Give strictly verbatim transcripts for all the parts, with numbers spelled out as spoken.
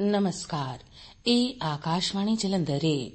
नमस्कार, ਇਹ ਆਕਾਸ਼ਵਾਣੀ ਜਲੰਧਰ ਹੈ।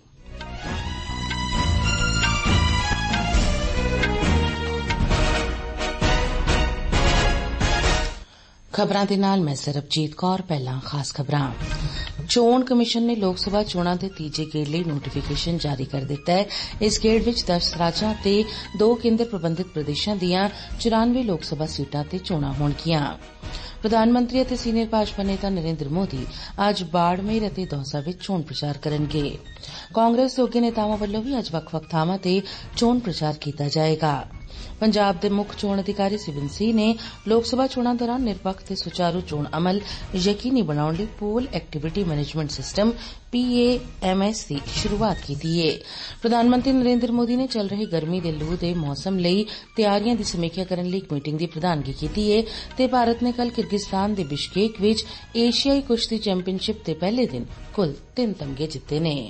ਖਬਰਾਂ ਦੇ ਨਾਲ ਮੈਂ ਸਰਬਜੀਤ ਕੌਰ। ਪਹਿਲਾਂ ਖਾਸ ਖਬਰਾਂ। ਚੋਣ ਕਮਿਸ਼ਨ ਨੇ ਲੋਕ ਸਭਾ ਚੋਣਾਂ ਦੇ ਤੀਜੇ ਗੇੜ ਲਈ ਨੋਟੀਫਿਕੇਸ਼ਨ ਜਾਰੀ ਕਰ ਦਿੱਤਾ ਹੈ। ਇਸ ਗੇੜ ਵਿੱਚ ਦਸ ਰਾਜਾਂ ਤੇ ਦੋ ਕੇਂਦਰ ਪ੍ਰਬੰਧਿਤ ਪ੍ਰਦੇਸ਼ਾਂ ਦੀਆਂ ਚੁਰਾਨਵੇਂ ਲੋਕ ਸਭਾ ਸੀਟਾਂ ਤੇ ਚੋਣਾਂ ਹੋਣਗੀਆਂ। ਪ੍ਰਧਾਨ ਮੰਤਰੀ ਅਤੇ ਸੀਨੀਅਰ ਭਾਜਪਾ ਨੇਤਾ ਨਰਿੰਦਰ ਮੋਦੀ ਅੱਜ ਬਾੜਮੇਰ ਅਤੇ ਦੌਸਾ ਵਿੱਚ ਚੋਣ ਪ੍ਰਚਾਰ ਕਰਨਗੇ। ਕਾਂਗਰਸ ਦੇ ਉੱਘੇ ਨੇਤਾਵਾਂ ਵੱਲੋਂ ਵੀ ਅੱਜ ਵੱਖ-ਵੱਖ ਥਾਵਾਂ ਤੇ ਚੋਣ ਪ੍ਰਚਾਰ ਕੀਤਾ ਜਾਏਗਾ। ਪੰਜਾਬ ਦੇ ਮੁੱਖ ਚੋਣ ਅਧਿਕਾਰੀ ਸਿਬਨ ਸਿੰਘ ਨੇ ਲੋਕ ਸਭਾ ਚੋਣਾਂ ਦੌਰਾਨ ਨਿਰਪੱਖ ਤੇ ਸੁਚਾਰੂ ਚੋਣ ਅਮਲ ਯਕੀਨੀ ਬਣਾਉਣ ਲਈ poll activity management system P A M S ਦੀ ਸ਼ੁਰੂਆਤ ਕੀਤੀ ਹੈ। ਪ੍ਰਧਾਨ ਮੰਤਰੀ ਨਰਿੰਦਰ ਮੋਦੀ ਨੇ ਚੱਲ ਰਹੇ ਗਰਮੀ ਦੇ ਲੂ ਦੇ ਮੌਸਮ ਲਈ ਤਿਆਰੀਆਂ ਦੀ ਸਮੀਖਿਆ ਕਰਨ ਲਈ ਇੱਕ ਮੀਟਿੰਗ ਦੀ ਪ੍ਰਧਾਨਗੀ ਕੀਤੀ ਹੈ ਤੇ ਭਾਰਤ ਨੇ ਕੱਲ੍ਹ ਕਿਰਗਿਸਤਾਨ ਦੇ ਬਿਸ਼ਕੇਕ ਵਿੱਚ ਏਸ਼ੀਆਈ ਕੁਸ਼ਤੀ ਚੈਂਪੀਅਨਸ਼ਿਪ ਦੇ ਪਹਿਲੇ ਦਿਨ ਕੁੱਲ ਤਿੰਨ ਤਮਗੇ ਜਿੱਤੇ ਨੇ।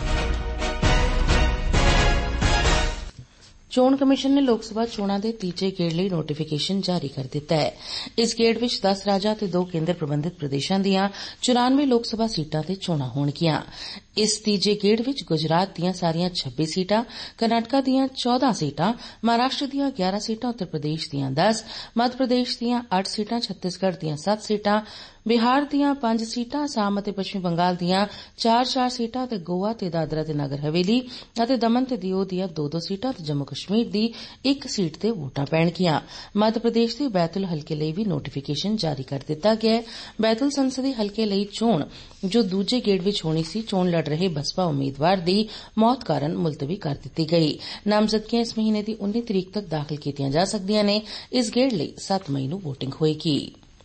ਚੋਣ ਕਮਿਸ਼ਨ ਨੇ ਲੋਕ ਸਭਾ ਚੋਣਾਂ ਦੇ ਤੀਜੇ ਗੇੜ ਲਈ ਨੋਟੀਫਿਕੇਸ਼ਨ ਜਾਰੀ ਕਰ ਦਿੱਤਾ ਹੈ। ਇਸ ਗੇੜ ਵਿੱਚ ਦਸ ਰਾਜਾਂ ਤੇ ਦੋ ਕੇਂਦਰ ਪ੍ਰਬੰਧਿਤ ਪ੍ਰਦੇਸ਼ਾਂ ਦੀਆਂ ਚੁਰਾਨਵੇਂ ਲੋਕ ਸਭਾ ਸੀਟਾਂ ਤੇ ਚੋਣਾਂ ਹੋਣਗੀਆਂ। ਇਸ ਤੀਜੇ ਗੇੜ ਵਿੱਚ ਗੁਜਰਾਤ ਦੀਆਂ ਸਾਰੀਆਂ ਛੱਬੀ ਸੀਟਾਂ, ਕਰਨਾਟਕਾ ਦੀਆਂ ਚੌਦਾਂ ਸੀਟਾਂ, ਮਹਾਰਾਸ਼ਟਰ ਦੀਆਂ ਗਿਆਰਾਂ ਸੀਟਾਂ, ਉੱਤਰ ਪ੍ਰਦੇਸ਼ ਦੀਆਂ ਦਸ, ਮੱਧ ਪ੍ਰਦੇਸ਼ ਦੀਆਂ ਅੱਠ ਸੀਟਾਂ, ਛੱਤੀਸਗੜ੍ਹ ਦੀਆਂ ਸੱਤ ਸੀਟਾਂ, ਬਿਹਾਰ ਦੀਆਂ ਪੰਜ ਸੀਟਾਂ, ਅਸਾਮ ਅਤੇ ਪੱਛਮੀ ਬੰਗਾਲ ਦੀਆਂ ਚਾਰ ਚਾਰ ਸੀਟਾਂ ਅਤੇ ਗੋਆ ਤੇ ਦਾਦਰਾ ਤੇ ਨਗਰ ਹਵੇਲੀ ਅਤੇ ਦਮਨ ਤੇ ਦਿਊ ਦੀਆਂ ਦੋ ਦੋ ਸੀਟਾਂ ਤੇ ਜੰਮੂ ਕਸ਼ਮੀਰ ਦੀ ਇੱਕ ਸੀਟ ਤੇ ਵੋਟਾਂ ਪੈਣਗੀਆਂ। ਮੱਧ ਪ੍ਰਦੇਸ਼ ਦੇ ਬੈਤੁਲ ਹਲਕੇ ਲਈ ਵੀ ਨੋਟੀਫਿਕੇਸ਼ਨ ਜਾਰੀ ਕਰ ਦਿੱਤਾ ਗਿਆ ਹੈ। ਬੈਤੁਲ ਸੰਸਦੀ ਹਲਕੇ ਲਈ ਚੋਣ ਜੋ ਦੂਜੇ ਗੇੜ ਵਿੱਚ ਹੋਣੀ ਸੀ, ਚੋਣ ਲੜ ਰਹੇ ਬਸਪਾ ਉਮੀਦਵਾਰ ਦੀ ਮੌਤ ਕਾਰਨ ਮੁਲਤਵੀ ਕਰ ਦਿੱਤੀ ਗਈ। ਨਾਮਜ਼ਦਗੀਆਂ ਇਸ ਮਹੀਨੇ ਦੀ ਉੱਨੀ ਤਰੀਕ ਤੱਕ ਦਾਖਲ ਕੀਤੀਆਂ ਜਾ ਸਕਦੀਆਂ ਨੇ। ਇਸ ਗੇੜ ਲਈ ਸੱਤ ਮਈ ਨੂੰ ਵੋਟਿੰਗ ਹੋਏਗੀ।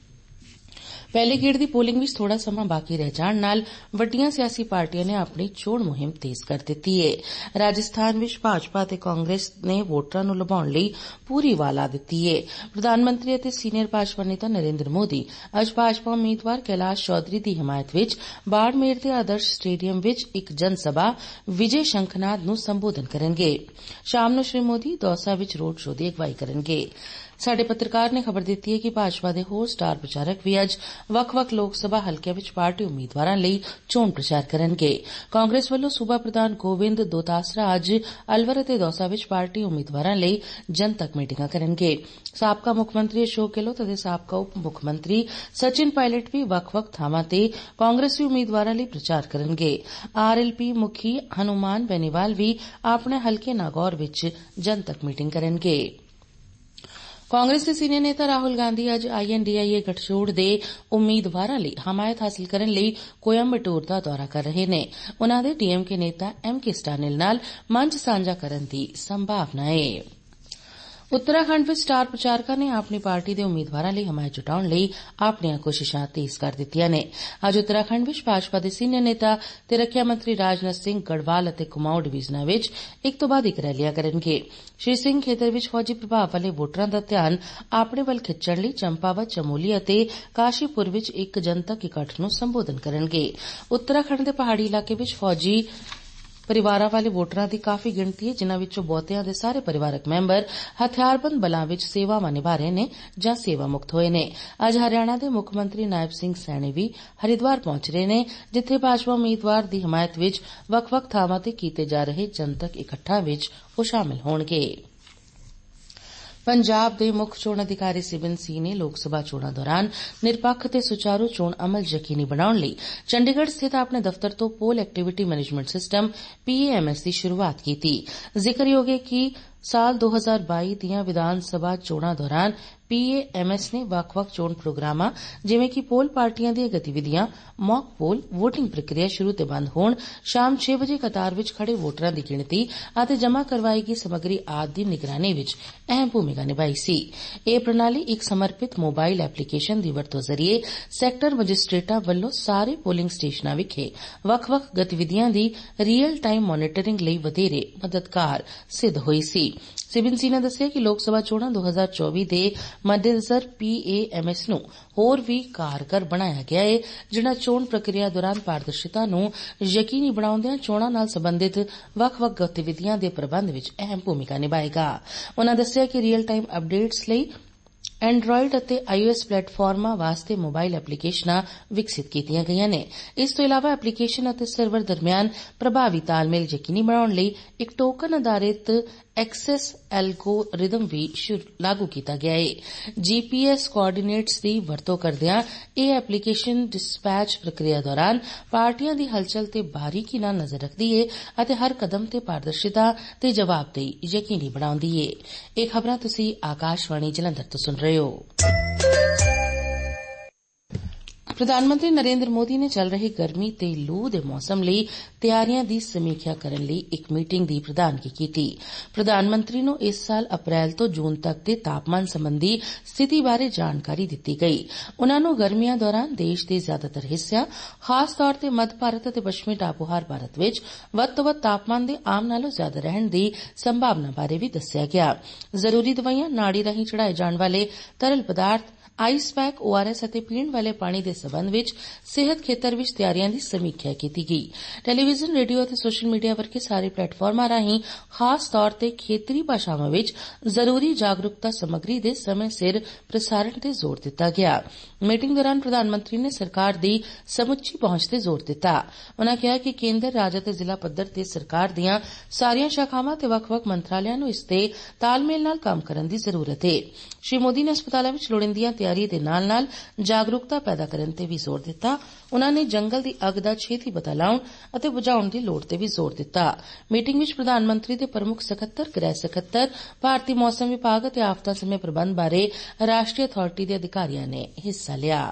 ਪਹਿਲੇ ਗੇੜ ਦੀ ਪੋਲਿੰਗ ਵਿੱਚ ਥੋੜਾ ਸਮਾਂ ਬਾਕੀ ਰਹਿ ਜਾਣ ਨਾਲ ਵੱਡੀਆਂ ਸਿਆਸੀ ਪਾਰਟੀਆਂ ਨੇ ਆਪਣੀ ਚੋਣ ਮੁਹਿੰਮ ਤੇਜ਼ ਕਰ ਦਿੱਤੀ ਹੈ। ਰਾਜਸਥਾਨ ਵਿੱਚ ਭਾਜਪਾ ਅਤੇ ਕਾਂਗਰਸ ਨੇ ਵੋਟਰਾਂ ਨੂੰ ਲੁਭਾਉਣ ਲਈ ਪੂਰੀ ਵਾਹ ਲਾ ਦਿੱਤੀ ਹੈ। ਪ੍ਰਧਾਨ ਮੰਤਰੀ ਅਤੇ ਸੀਨੀਅਰ ਭਾਜਪਾ ਨੇਤਾ ਨਰਿੰਦਰ ਮੋਦੀ ਅੱਜ ਭਾਜਪਾ ਉਮੀਦਵਾਰ ਕੈਲਾਸ਼ ਚੌਧਰੀ ਦੀ ਹਮਾਇਤ ਵਿੱਚ ਬਾੜਮੇਰ ਦੇ ਆਦਰਸ਼ ਸਟੇਡੀਅਮ ਵਿੱਚ ਇੱਕ ਜਨ ਸਭਾ ਵਿਜੇ ਸ਼ੰਖਨਾਦ ਨੂੰ ਸੰਬੋਧਨ ਕਰਨਗੇ। ਸ਼ਾਮ ਨੂੰ ਸ਼੍ਰੀ ਮੋਦੀ ਦੌਸਾ ਵਿੱਚ ਰੋਡ ਸ਼ੋਅ ਦੀ ਅਗਵਾਈ ਕਰਨਗੇ। ਸਾਡੇ ਪੱਤਰਕਾਰ ਨੇ ਖਬਰ ਦਿੱਤੀ ਹੈ ਕਿ ਭਾਜਪਾ ਦੇ ਹੋਰ ਸਟਾਰ ਪ੍ਰਚਾਰਕ ਵੀ ਅੱਜ ਵੱਖ-ਵੱਖ ਲੋਕ ਸਭਾ ਹਲਕਿਆਂ ਵਿੱਚ ਪਾਰਟੀ ਉਮੀਦਵਾਰਾਂ ਲਈ ਚੋਣ ਪ੍ਰਚਾਰ ਕਰਨਗੇ। ਕਾਂਗਰਸ ਵੱਲੋਂ ਸੂਬਾ ਪ੍ਰਧਾਨ ਗੋਬਿੰਦ ਦੋਤਾਸਰਾ ਅੱਜ ਅਲਵਰ ਅਤੇ ਦੌਸਾ ਵਿੱਚ ਪਾਰਟੀ ਉਮੀਦਵਾਰਾਂ ਲਈ ਜਨਤਕ ਮੀਟਿੰਗਾਂ ਕਰਨਗੇ। ਸਾਬਕਾ ਮੁੱਖ ਮੰਤਰੀ ਅਸ਼ੋਕ ਗਹਿਲੋਤ ਅਤੇ ਸਾਬਕਾ ਉਪ ਮੁੱਖ ਮੰਤਰੀ ਸਚਿਨ ਪਾਇਲਟ ਵੀ ਵੱਖ-ਵੱਖ ਥਾਵਾਂ ਤੇ ਕਾਂਗਰਸੀ ਉਮੀਦਵਾਰਾਂ ਲਈ ਪ੍ਰਚਾਰ ਕਰਨਗੇ। ਆਰ ਐਲ ਪੀ ਮੁਖੀ ਹਨੂਮਾਨ ਬੈਨੀਵਾਲ ਵੀ ਆਪਣੇ ਹਲਕੇ ਨਾਗੌਰ ਵਿੱਚ ਜਨਤਕ ਮੀਟਿੰਗ ਕਰਨਗੇ। ਕਾਂਗਰਸ ਦੇ ਸੀਨੀਅਰ ਨੇਤਾ ਰਾਹੁਲ ਗਾਂਧੀ ਅੱਜ ਆਈ ਐਨ ਡੀ ਆਈ ਏ ਗਠਜੋੜ ਦੇ ਉਮੀਦਵਾਰਾਂ ਲਈ ਹਮਾਇਤ ਹਾਸਲ ਕਰਨ ਲਈ ਕੋਇੰਬਟੂਰ ਦਾ ਦੌਰਾ ਕਰ ਰਹੇ ਨੇ। ਉਨ੍ਹਾਂ ਦੇ ਡੀ ਐਮ ਕੇ ਨੇਤਾ ਐਮ ਕੇ ਸਟਾਨਿਲ ਨਾਲ ਮੰਚ ਸਾਂਝਾ ਕਰਨ ਦੀ ਸੰਭਾਵਨਾ ਹੈ। ਉੱਤਰਾਖੰਡ ਵਿੱਚ ਸਟਾਰ ਪ੍ਰਚਾਰਕਾਂ ਨੇ ਆਪਣੀ ਪਾਰਟੀ ਦੇ ਉਮੀਦਵਾਰਾਂ ਲਈ ਹਮਾਇਤ ਜੁਟਾਉਣ ਲਈ ਆਪਣੀਆਂ ਕੋਸ਼ਿਸ਼ਾਂ ਤੇਜ਼ ਕਰ ਦਿੱਤੀਆਂ ਨੇ। ਅੱਜ ਉੱਤਰਾਖੰਡ ਵਿੱਚ ਭਾਜਪਾ ਦੇ ਸੀਨੀਅਰ ਨੇਤਾ ਤੇ ਰੱਖਿਆ ਮੰਤਰੀ ਰਾਜਨਾਥ ਸਿੰਘ ਗੜਵਾਲ ਅਤੇ ਕੁਮਾਊਂ ਡਿਵੀਜ਼ਨਾਂ ਵਿੱਚ ਇੱਕ ਤੋਂ ਬਾਅਦ ਇੱਕ ਰੈਲੀਆਂ ਕਰਨਗੇ। ਸ਼੍ਰੀ ਸਿੰਘ ਖੇਤਰ ਵਿੱਚ ਫੌਜੀ ਪ੍ਰਭਾਵ ਵਾਲੇ ਵੋਟਰਾਂ ਦਾ ਧਿਆਨ ਆਪਣੇ ਵੱਲ ਖਿੱਚਣ ਲਈ ਚੰਪਾਵਤ, ਚਮੋਲੀ ਅਤੇ ਕਾਸ਼ੀਪੁਰ ਵਿੱਚ ਇੱਕ ਜਨਤਕ ਇਕੱਠ ਨੂੰ ਸੰਬੋਧਨ ਕਰਨਗੇ। ਉੱਤਰਾਖੰਡ ਦੇ ਪਹਾੜੀ ਇਲਾਕੇ ਵਿੱਚ ਫੌਜੀ ਪਰਿਵਾਰਾਂ ਵਾਲੇ ਵੋਟਰਾਂ ਦੀ ਕਾਫੀ ਗਿਣਤੀ ਹੈ, ਜਿਨ੍ਹਾਂ ਵਿੱਚੋਂ ਬਹੁਤਿਆਂ ਦੇ ਸਾਰੇ ਪਰਿਵਾਰਕ ਮੈਂਬਰ ਹਥਿਆਰਬੰਦ ਬਲਾਂ ਵਿੱਚ ਸੇਵਾਵਾਂ ਨਿਭਾ ਰਹੇ ਨੇ ਜਾਂ ਸੇਵਾ ਮੁਕਤ ਹੋਏ ਨੇ। ਅੱਜ ਹਰਿਆਣਾ ਦੇ ਮੁੱਖ ਮੰਤਰੀ ਨਾਇਬ ਸਿੰਘ ਸੈਣੀ ਵੀ ਹਰਿਦੁਆਰ ਪਹੁੰਚ ਰਹੇ ਨੇ, ਜਿੱਥੇ ਭਾਜਪਾ ਉਮੀਦਵਾਰ ਦੀ ਹਮਾਇਤ ਵਿੱਚ ਵੱਖ-ਵੱਖ ਥਾਵਾਂ ਤੇ ਕੀਤੇ ਜਾ ਰਹੇ ਜਨਤਕ ਇਕੱਠਾਂ ਵਿੱਚ ਉਹ ਸ਼ਾਮਲ ਹੋਣਗੇ। ਪੰਜਾਬ ਦੇ ਮੁੱਖ ਚੋਣ ਅਧਿਕਾਰੀ ਸਿਬਨ ਸਿੰਘ ਨੇ ਲੋਕ ਸਭਾ ਚੋਣਾਂ ਦੌਰਾਨ ਨਿਰਪੱਖ ਤੇ ਸੁਚਾਰੂ ਚੋਣ ਅਮਲ ਯਕੀਨੀ ਬਣਾਉਣ ਲਈ ਚੰਡੀਗੜ੍ਹ ਸਥਿਤ ਆਪਣੇ ਦਫ਼ਤਰ ਤੋਂ poll activity management system P A M S ਦੀ ਸ਼ੁਰੂਆਤ ਕੀਤੀ। ਜ਼ਿਕਰਯੋਗ ਹੈ ਕਿ ਸਾਲ ਦੋ ਹਜ਼ਾਰ ਬਾਈ ਦੀਆਂ ਵਿਧਾਨ ਸਭਾ ਚੋਣਾਂ ਦੌਰਾਨ ਪੀ ਏ ਐਮ ਐਸ ਨੇ ਵੱਖ-ਵੱਖ ਚੋਣ ਪ੍ਰੋਗਰਾਮਾਂ ਜਿਵੇਂ ਕਿ ਪੋਲ ਪਾਰਟੀਆਂ ਦੀਆਂ ਗਤੀਵਿਧੀਆਂ, ਮੌਕ ਪੋਲ, ਵੋਟਿੰਗ ਪ੍ਰਕਿਰਿਆ ਸ਼ੁਰੂ ਤੇ ਬੰਦ ਹੋਣ, ਸ਼ਾਮ ਛੇ ਵਜੇ ਕਤਾਰ ਵਿੱਚ ਖੜੇ ਵੋਟਰਾਂ ਦੀ ਗਿਣਤੀ ਅਤੇ ਜਮ੍ਹਾਂ ਕਰਵਾਈ ਗਈ ਸਮੱਗਰੀ ਆਦਿ ਦੀ ਨਿਗਰਾਨੀ ਵਿੱਚ ਅਹਿਮ ਭੂਮਿਕਾ ਨਿਭਾਈ ਸੀ। ਇਹ ਪ੍ਰਣਾਲੀ ਇੱਕ ਸਮਰਪਿਤ ਮੋਬਾਈਲ ਐਪਲੀਕੇਸ਼ਨ ਦੀ ਵਰਤੋਂ ਜ਼ਰੀਏ ਸੈਕਟਰ ਮੈਜਿਸਟ੍ਰੇਟਾਂ ਵੱਲੋਂ ਸਾਰੇ ਪੋਲਿੰਗ ਸਟੇਸ਼ਨਾਂ ਵਿਖੇ ਵੱਖ-ਵੱਖ ਗਤੀਵਿਧੀਆਂ ਦੀ ਰੀਅਲ ਟਾਈਮ ਮਾਨੀਟਰਿੰਗ ਲਈ ਵਧੇਰੇ ਮਦਦਗਾਰ ਸਿੱਧ ਹੋਈ ਸੀ। ਸਿਬਨ ਸਿੰਘ ਨੇ ਦੱਸਿਆ ਕਿ ਲੋਕ ਸਭਾ ਚੋਣਾਂ ਦੋ ਹਜ਼ਾਰ ਚੌਵੀ ਦੇ ਮੱਦੇਨਜ਼ਰ ਪੀ ਏ ਐਮ ਐਸ ਨੂੰ ਹੋਰ ਵੀ ਕਾਰਗਰ ਬਣਾਇਆ ਗਿਆ ਹੈ, ਜਿਹੜਾ ਚੋਣ ਪ੍ਰਕਿਰਿਆ ਦੌਰਾਨ ਪਾਰਦਰਸ਼ਤਾ ਨੂੰ ਯਕੀਨੀ ਬਣਾਉਂਦਿਆਂ ਚੋਣਾਂ ਨਾਲ ਸਬੰਧਿਤ ਵੱਖ-ਵੱਖ ਗਤੀਵਿਧੀਆਂ ਦੇ ਪ੍ਰਬੰਧ ਵਿੱਚ ਅਹਿਮ ਭੂਮਿਕਾ ਨਿਭਾਏਗਾ। ਉਨ੍ਹਾਂ ਦੱਸਿਆ ਕਿ ਰੀਅਲ ਟਾਈਮ ਅਪਡੇਟਸ ਲਈ एंड्रॉयड ਅਤੇ ਆਈਓਐਸ ਪਲੇਟਫਾਰਮਾਂ ਵਾਸਤੇ ਮੋਬਾਈਲ ਐਪਲੀਕੇਸ਼ਨਾਂ ਵਿਕਸਿਤ ਕੀਤੀਆਂ ਗਈਆਂ ਨੇ। ਇਸ ਤੋਂ ਇਲਾਵਾ ਐਪਲੀਕੇਸ਼ਨ ਅਤੇ ਸਰਵਰ ਦਰਮਿਆਨ ਪ੍ਰਭਾਵੀ ਤਾਲਮੇਲ ਯਕੀਨੀ ਬਣਾਉਣ ਲਈ ਇੱਕ ਟੋਕਨ ਆਧਾਰਿਤ ਐਕਸੈਸ ਐਲਗੋਰਿਦਮ ਵੀ ਲਾਗੂ ਕੀਤਾ ਗਿਆ ਹੈ। ਜੀਪੀਐਸ ਕੋਆਰਡੀਨੇਟਸ ਦੀ ਵਰਤੋਂ ਕਰਦਿਆਂ ਇਹ ਐਪਲੀਕੇਸ਼ਨ ਡਿਸਪੈਚ ਪ੍ਰਕਿਰਿਆ ਦੌਰਾਨ ਪਾਰਟੀਆਂ ਦੀ ਹਲਚਲ ਤੇ ਬਾਰੀਕੀ ਨਾਲ ਨਜ਼ਰ ਰੱਖਦੀ ਹੈ ਅਤੇ ਹਰ ਕਦਮ ਤੇ ਪਾਰਦਰਸ਼ਿਤਾ ਤੇ ਜਵਾਬਦੇਹੀ ਯਕੀਨੀ ਬਣਾਉਂਦੀ ਹੈ। ਇਹ ਖਬਰਾਂ ਤੁਸੀਂ ਆਕਾਸ਼ਵਾਣੀ ਜਲੰਧਰ ਤੋਂ ਸੁਣ ਰਹੇ ਹੋ। ਪ੍ਰਧਾਨ ਮੰਤਰੀ ਨਰੇਂਦਰ ਮੋਦੀ ਨੇ ਚੱਲ ਰਹੇ ਗਰਮੀ ਤੇ ਲੂ ਦੇ ਮੌਸਮ ਲਈ ਤਿਆਰੀਆਂ ਦੀ ਸਮੀਖਿਆ ਕਰਨ ਲਈ ਇੱਕ ਮੀਟਿੰਗ ਦੀ ਪ੍ਰਧਾਨਗੀ ਕੀਤੀ। ਪ੍ਰਧਾਨ ਮੰਤਰੀ ਨੂੰ ਇਸ ਸਾਲ ਅਪ੍ਰੈਲ ਤੋਂ ਜੂਨ ਤੱਕ ਦੇ ਤਾਪਮਾਨ ਸੰਬੰਧੀ ਸਥਿਤੀ ਬਾਰੇ ਜਾਣਕਾਰੀ ਦਿੱਤੀ ਗਈ। ਉਨ੍ਹਾਂ ਨੂੰ ਗਰਮੀਆਂ ਦੌਰਾਨ ਦੇਸ਼ ਦੇ ਜ਼ਿਆਦਾਤਰ ਹਿੱਸਿਆਂ, ਖਾਸ ਤੌਰ ਤੇ ਮੱਧ ਭਾਰਤ ਅਤੇ ਪੱਛਮੀ ਟਾਪੂਹਾਰ ਭਾਰਤ ਵਿੱਚ ਵੱਧ ਤੋਂ ਵੱਧ ਤਾਪਮਾਨ ਦੇ ਆਮ ਨਾਲੋਂ ਜ਼ਿਆਦਾ ਰਹਿਣ ਦੀ ਸੰਭਾਵਨਾ ਬਾਰੇ ਵੀ ਦੱਸਿਆ ਗਿਆ। ਜ਼ਰੂਰੀ ਦਵਾਈਆਂ, ਨਾੜੀ ਰਾਹੀਂ ਚੜਾਏ ਜਾਣ ਵਾਲੇ ਤਰਲ ਪਦਾਰਥ, ਆਈਸ ਪੈਕ, ਓਆਰਐਸ ਅਤੇ ਪੀਣ ਵਾਲੇ ਪਾਣੀ ਦੇ ਸਬੰਧ ਵਿੱਚ ਸਿਹਤ ਖੇਤਰ ਵਿੱਚ ਤਿਆਰੀਆਂ ਦੀ ਸਮੀਖਿਆ ਕੀਤੀ ਗਈ। ਟੈਲੀਵਿਜ਼ਨ, ਰੇਡੀਓ ਅਤੇ ਸੋਸ਼ਲ ਮੀਡੀਆ ਵਰਗੇ ਸਾਰੇ ਪਲੇਟਫਾਰਮਾਂ ਰਾਹੀਂ ਖਾਸ ਤੌਰ ਤੇ ਖੇਤਰੀ ਭਾਸ਼ਾਵਾਂ ਵਿੱਚ ਜ਼ਰੂਰੀ ਜਾਗਰੂਕਤਾ ਸਮੱਗਰੀ ਦੇ ਸਮੇਂ ਸਿਰ ਪ੍ਰਸਾਰਣ ਤੇ ਜ਼ੋਰ ਦਿੱਤਾ ਗਿਆ। ਮੀਟਿੰਗ ਦੌਰਾਨ ਪ੍ਰਧਾਨ ਮੰਤਰੀ ਨੇ ਸਰਕਾਰ ਦੀ ਸਮੁੱਚੀ ਪਹੁੰਚ ਤੇ ਜ਼ੋਰ ਦਿੱਤਾ। ਉਨ੍ਹਾਂ ਕਿਹਾ ਕਿ ਕੇਂਦਰ, ਰਾਜ ਅਤੇ ਜ਼ਿਲ੍ਹਾ ਪੱਧਰ ਤੇ ਸਰਕਾਰ ਦੀਆਂ ਸਾਰੀਆਂ ਸ਼ਾਖਾਵਾਂ ਤੇ ਵੱਖ-ਵੱਖ ਮੰਤਰਾਲਿਆਂ ਨੂੰ ਇਸ ਤੇ ਤਾਲਮੇਲ ਨਾਲ ਕੰਮ ਕਰਨ ਦੀ ਜ਼ਰੂਰਤ ਹੈ। ਸ਼੍ਰੀ ਮੋਦੀ ਨੇ ਹਸਪਤਾਲਾਂ ਵਿੱਚ ਲੋੜੀਂਦੀਆਂ ਤਿਆਰੀ ਦੇ ਨਾਲ ਨਾਲ ਜਾਗਰੂਕਤਾ ਪੈਦਾ ਕਰਨ ਤੇ ਵੀ ਜ਼ੋਰ ਦਿੱਤਾ। ਉਨ੍ਹਾਂ ਨੇ ਜੰਗਲ ਦੀ ਅੱਗ ਦਾ ਛੇਤੀ ਪਤਾ ਲਾਉਣ ਅਤੇ ਬੁਝਾਉਣ ਦੀ ਲੋੜ ਤੇ ਵੀ ਜ਼ੋਰ ਦਿੱਤਾ। ਮੀਟਿੰਗ ਵਿੱਚ ਪ੍ਰਧਾਨ ਮੰਤਰੀ ਦੇ ਪ੍ਰਮੁੱਖ ਸਕੱਤਰ, ਗ੍ਰਹਿ ਸਕੱਤਰ, ਭਾਰਤੀ ਮੌਸਮ ਵਿਭਾਗ ਅਤੇ ਆਫਤਾਂ ਸਮੇਂ ਪ੍ਰਬੰਧ ਬਾਰੇ ਰਾਸ਼ਟਰੀ ਅਥਾਰਟੀ ਦੇ ਅਧਿਕਾਰੀਆਂ ਨੇ ਹਿੱਸਾ ਲਿਆ।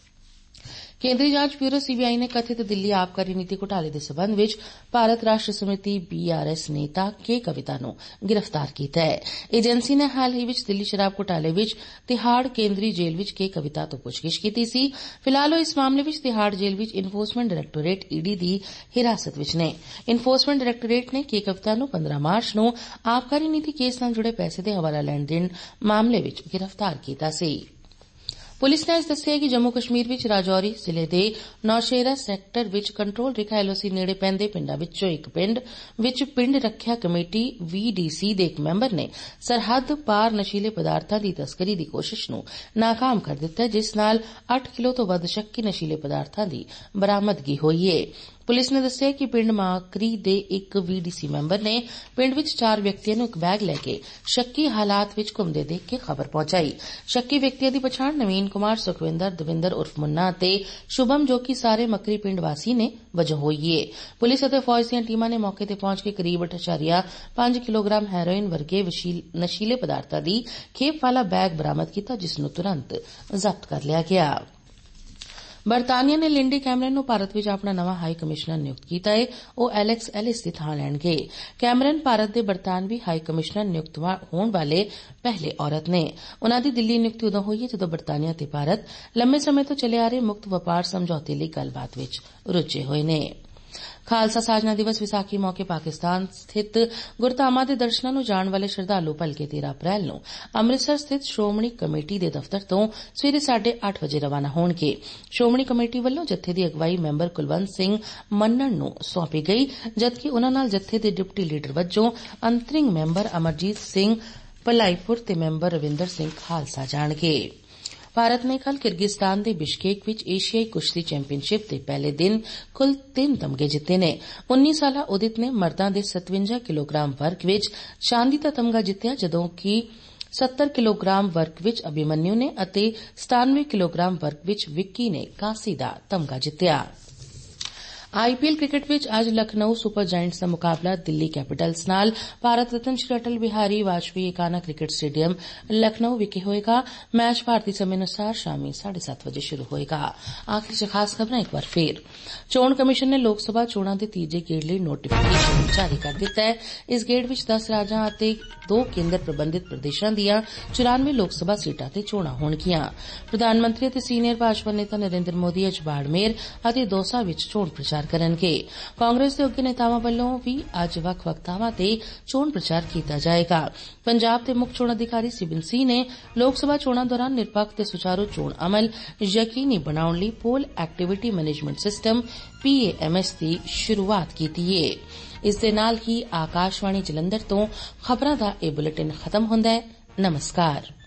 ਕੇਂਦਰੀ ਜਾਂਚ ਬਿਊਰੋ ਸੀਬੀਆਈ ਨੇ ਕਥਿਤ ਦਿੱਲੀ ਆਬਕਾਰੀ ਨੀਤੀ ਘੁਟਾਲੇ ਦੇ ਸਬੰਧ ਵਿੱਚ ਭਾਰਤ ਰਾਸ਼ਟਰ ਸਮਿਤੀ ਬੀਆਰਐਸ ਨੇਤਾ ਕੇ ਕਵਿਤਾ ਨੂੰ ਗ੍ਰਿਫਤਾਰ ਕੀਤਾ ਹੈ। ਏਜੰਸੀ ਨੇ ਹਾਲ ਹੀ ਵਿੱਚ ਦਿੱਲੀ ਸ਼ਰਾਬ ਘੁਟਾਲੇ ਵਿੱਚ ਤਿਹਾੜ ਕੇਂਦਰੀ ਜੇਲ੍ਹ ਵਿੱਚ ਕੇ ਕਵਿਤਾ ਤੋਂ ਪੁੱਛਗਿੱਛ ਕੀਤੀ ਸੀ। ਫਿਲਹਾਲ ਉਹ ਇਸ ਮਾਮਲੇ ਵਿੱਚ ਤਿਹਾੜ ਜੇਲ੍ਹ ਵਿੱਚ ਇਨਫੋਰਸਮੈਂਟ ਡਾਇਰੈਕਟੋਰੇਟ ਈਡੀ ਦੀ ਹਿਰਾਸਤ ਵਿੱਚ ਨੇ। ਇਨਫੋਰਸਮੈਂਟ ਡਾਇਰੈਕਟੋਰੇਟ ਨੇ ਕੇ ਕਵਿਤਾ ਨੂੰ ਪੰਦਰਾਂ ਮਾਰਚ ਨੂੰ ਆਬਕਾਰੀ ਨੀਤੀ ਕੇਸ ਨਾਲ ਜੁੜੇ ਪੈਸੇ ਦੇ ਹਵਾਲਾ ਲੈਣ ਦੇਣ ਮਾਮਲੇ ਵਿੱਚ ਗ੍ਰਿਫਤਾਰ ਕੀਤਾ ਸੀ। ਪੁਲਿਸ ਨੇ ਅੱਜ ਦੱਸਿਆ ਕਿ ਜੰਮੂ ਕਸ਼ਮੀਰ ਵਿੱਚ ਰਾਜੌਰੀ ਜ਼ਿਲ੍ਹੇ ਦੇ ਨੌਸ਼ੇਰਾ ਸੈਕਟਰ ਵਿੱਚ ਕੰਟਰੋਲ ਰੇਖਾ ਐਲਓਸੀ ਨੇੜੇ ਪੈਂਦੇ ਪਿੰਡਾਂ ਵਿੱਚੋਂ ਇੱਕ ਪਿੰਡ ਵਿੱਚ ਪਿੰਡ ਰੱਖਿਆ ਕਮੇਟੀ ਵੀਡੀਸੀ ਦੇ ਇੱਕ ਮੈਂਬਰ ਨੇ ਸਰਹੱਦ ਪਾਰ ਨਸ਼ੀਲੇ ਪਦਾਰਥਾਂ ਦੀ ਤਸਕਰੀ ਦੀ ਕੋਸ਼ਿਸ਼ ਨੂੰ ਨਾਕਾਮ ਕਰ ਦਿੱਤਾ, ਜਿਸ ਨਾਲ ਅੱਠ ਕਿਲੋ ਤੋਂ ਵੱਧ ਸ਼ੱਕੀ ਨਸ਼ੀਲੇ ਪਦਾਰਥਾਂ ਦੀ ਬਰਾਮਦਗੀ ਹੋਈ ਹੈ। ਪੁਲਿਸ ਨੇ ਦੱਸਿਆ ਕਿ ਪਿੰਡ ਮਾਕਰੀ ਦੇ ਇੱਕ ਵੀਡੀਸੀ ਮੈਂਬਰ ਨੇ ਪਿੰਡ ਵਿੱਚ ਚਾਰ ਵਿਅਕਤੀਆਂ ਨੂੰ ਇੱਕ ਬੈਗ ਲੈ ਕੇ ਸ਼ੱਕੀ ਹਾਲਾਤ ਵਿੱਚ ਘੁੰਮਦੇ ਦੇਖ ਕੇ ਖਬਰ ਪਹੁੰਚਾਈ। ਸ਼ੱਕੀ ਵਿਅਕਤੀਆਂ ਦੀ ਪਛਾਣ ਨਵੀਨ ਕੁਮਾਰ, ਸੁਖਵਿੰਦਰ, ਦਵਿੰਦਰ ਉਰਫ ਮੁੰਨਾ ਅਤੇ ਸ਼ੁਭਮ, ਜੋ ਕਿ ਸਾਰੇ ਮਕਰੀ ਪਿੰਡ ਵਾਸੀ ਨੇ, ਵਜੋਂ ਹੋਈ ਹੈ। ਪੁਲਿਸ ਅਤੇ ਫੌਜ ਦੀਆਂ ਟੀਮਾਂ ਨੇ ਮੌਕੇ ਤੇ ਪਹੁੰਚ ਕੇ ਕਰੀਬ ਅੱਠ ਦਸ਼ਮਲਵ ਪੰਜ ਕਿਲੋਗ੍ਰਾਮ ਹੈਰੋਇਨ ਵਰਗੇ ਨਸ਼ੀਲੇ ਪਦਾਰਥਾਂ ਦੀ ਖੇਪ ਵਾਲਾ ਬੈਗ ਬਰਾਮਦ ਕੀਤਾ, ਜਿਸ ਨੂੰ ਤੁਰੰਤ ਜ਼ਬਤ ਕਰ ਲਿਆ ਗਿਆ। ਬਰਤਾਨੀਆ ਨੇ ਲਿੰਡੀ ਕੈਮਰਨ ਨੂੰ ਭਾਰਤ ਵਿੱਚ ਆਪਣਾ ਨਵਾਂ ਹਾਈ ਕਮਿਸ਼ਨਰ ਨਿਯੁਕਤ ਕੀਤਾ ਹੈ। ਉਹ ਐਲੈਕਸ ਐਲਿਸ ਦੀ ਥਾਂ ਲੈਣਗੇ। ਕੈਮਰਨ ਭਾਰਤ ਦੇ ਬਰਤਾਨਵੀ ਹਾਈ ਕਮਿਸ਼ਨਰ ਨਿਯੁਕਤ ਹੋਣ ਵਾਲੇ ਪਹਿਲੇ ਔਰਤ ਨੇ। ਉਨ੍ਹਾਂ ਦੀ ਦਿੱਲੀ ਨਿਯੁਕਤੀ ਉਦੋਂ ਹੋਈ ਹੈ ਜਦੋਂ ਬਰਤਾਨੀਆ ਤੇ ਭਾਰਤ ਲੰਮੇ ਸਮੇਂ ਤੋਂ ਚੱਲੇ ਆ ਰਹੇ ਮੁਕਤ ਵਪਾਰ ਸਮਝੌਤੇ ਲਈ ਗੱਲਬਾਤ ਵਿੱਚ ਰੁੱਝੇ ਹੋਏ ਨੇ। ਖਾਲਸਾ ਸਾਜਨਾ ਦਿਵਸ ਵਿਸਾਖੀ ਮੌਕੇ ਪਾਕਿਸਤਾਨ ਸਥਿਤ ਗੁਰਧਾਮਾਂ ਦੇ ਦਰਸ਼ਨਾਂ ਨੂੰ ਜਾਣ ਵਾਲੇ ਸ਼ਰਧਾਲੂ ਭਲਕੇ ਤੇਰਾਂ ਅਪ੍ਰੈਲ ਨੂੰ ਅੰਮ੍ਰਿਤਸਰ ਸਥਿਤ ਸ਼੍ਰੋਮਣੀ ਕਮੇਟੀ ਦੇ ਦਫ਼ਤਰ ਤੋਂ ਸਵੇਰੇ ਸਾਢੇ ਅੱਠ ਵਜੇ ਰਵਾਨਾ ਹੋਣਗੇ। ਸ਼੍ਰੋਮਣੀ ਕਮੇਟੀ ਵੱਲੋਂ ਜੱਥੇ ਦੀ ਅਗਵਾਈ ਮੈਂਬਰ ਕੁਲਵੰਤ ਸਿੰਘ ਮੰਨਣ ਨੂੰ ਸੌਂਪੀ ਗਈ, ਜਦਕਿ ਉਨ੍ਹਾਂ ਨਾਲ ਜੱਥੇ ਦੇ ਡਿਪਟੀ ਲੀਡਰ ਵਜੋਂ ਅੰਤਰਿੰਗ ਮੈਂਬਰ ਅਮਰਜੀਤ ਸਿੰਘ ਭਲਾਈਪੁਰ ਤੇ ਮੈਂਬਰ ਰਵਿੰਦਰ ਸਿੰਘ ਖਾਲਸਾ ਜਾਣਗੇ। ਭਾਰਤ ਨੇ ਕੱਲ ਕਿਰਗਿਜ਼ਸਤਾਨ ਦੇ ਬਿਸ਼ਕੇਕ ਵਿੱਚ ਏਸ਼ੀਆਈ ਕੁਸ਼ਤੀ ਚੈਂਪੀਅਨਸ਼ਿਪ ਦੇ ਪਹਿਲੇ ਦਿਨ ਕੁੱਲ ਤਿੰਨ ਤਮਗੇ ਜਿੱਤੇ ਨੇ। ਉੱਨੀ ਸਾਲਾ ਉਦਿਤ ਨੇ ਮਰਦਾਂ ਦੇ ਸਤਵੰਜਾ ਕਿਲੋਗ੍ਰਾਮ ਵਰਗ ਵਿੱਚ ਚਾਂਦੀ ਦਾ ਤਮਗਾ ਜਿੱਤਿਆ, ਜਦੋਂ ਕਿ ਸੱਤਰ ਕਿਲੋਗ੍ਰਾਮ ਵਰਗ ਵਿੱਚ ਅਭਿਮਨਿਊ ਨੇ ਅਤੇ ਸਤਾਨਵੇਂ ਕਿਲੋਗ੍ਰਾਮ ਵਰਗ ਵਿੱਚ ਵਿੱਕੀ ਨੇ ਕਾਂਸੀ ਦਾ ਤਮਗਾ ਜਿੱਤਿਆ। ਆਈਪੀਐਲ ਕ੍ਰਿਕਟ ਵਿੱਚ ਅੱਜ ਲਖਨਊ ਸੁਪਰ ਜਾਇੰਟਸ ਦਾ ਮੁਕਾਬਲਾ ਦਿੱਲੀ ਕੈਪੀਟਲਸ ਨਾਲ ਭਾਰਤ ਰਤਨ ਸ਼੍ਰੀ ਅਟਲ ਬਿਹਾਰੀ ਵਾਜਪੇਈ ਏਕਾਨਾ ਕ੍ਰਿਕਟ ਸਟੇਡੀਅਮ ਲਖਨਊ ਵਿਖੇ ਹੋਏਗਾ। ਮੈਚ ਭਾਰਤੀ ਸਮੇਂ ਅਨੁਸਾਰ ਸ਼ਾਮੀ ਸਾਢੇ ਸੱਤ ਵਜੇ ਸ਼ੁਰੂ ਹੋਏਗਾ। ਆਖਿਰ ਚ ਖਾਸ ਖਬਰਾਂ ਇੱਕ ਵਾਰ ਫੇਰ। ਚੋਣ ਕਮਿਸ਼ਨ ਨੇ ਲੋਕ ਸਭਾ ਚੋਣਾਂ ਦੇ ਤੀਜੇ ਗੇੜ ਲਈ ਨੋਟੀਫਿਕੇਸ਼ਨ ਜਾਰੀ ਕਰ ਦਿੱਤਾ ਹੈ। ਇਸ ਗੇੜ ਵਿੱਚ ਦਸ ਰਾਜਾਂ ਅਤੇ ਦੋ ਕੇਂਦਰ ਪ੍ਰਬੰਧਿਤ ਪ੍ਰਦੇਸ਼ਾਂ ਦੀਆਂ ਚੁਰਾਨਵੇਂ ਲੋਕ ਸਭਾ ਸੀਟਾਂ ਤੇ ਚੋਣਾਂ ਹੋਣਗੀਆਂ। ਪ੍ਰਧਾਨ ਮੰਤਰੀ ਅਤੇ ਸੀਨੀਅਰ ਭਾਜਪਾ ਨੇਤਾ ਨਰਿੰਦਰ ਮੋਦੀ ਅੱਜ ਬਾੜਮੇਰ ਅਤੇ ਦੌਸਾ ਵਿੱਚ ਚੋਣ ਪ੍ਰਚਾਰ ਕਰਨਗੇ। ਕਾਂਗਰਸ ਦੇ ਉੱਘੇ ਨੇਤਾਵਾਂ ਵੱਲੋਂ ਵੀ ਅੱਜ ਵੱਖ-ਵੱਖ ਥਾਵਾਂ ਤੇ ਚੋਣ ਪ੍ਰਚਾਰ ਕੀਤਾ ਜਾਏਗਾ। ਪੰਜਾਬ ਦੇ ਮੁੱਖ ਚੋਣ ਅਧਿਕਾਰੀ ਸਿਬਨ ਸਿੰਘ ਨੇ ਲੋਕ ਸਭਾ ਚੋਣਾਂ ਦੌਰਾਨ ਨਿਰਪੱਖ ਤੇ ਸੁਚਾਰੂ ਚੋਣ ਅਮਲ ਯਕੀਨੀ ਬਣਾਉਣ ਲਈ poll activity management system PAMS ਦੀ ਸ਼ੁਰੂਆਤ ਕੀਤੀ ਹੈ। ਇਸ ਦੇ ਨਾਲ ਹੀ ਆਕਾਸ਼ਵਾਣੀ ਜਲੰਧਰ ਤੋਂ ਖਬਰਾਂ ਦਾ ਇਹ ਬੁਲੇਟਿਨ ਖਤਮ ਹੁੰਦਾ ਹੈ। ਨਮਸਕਾਰ।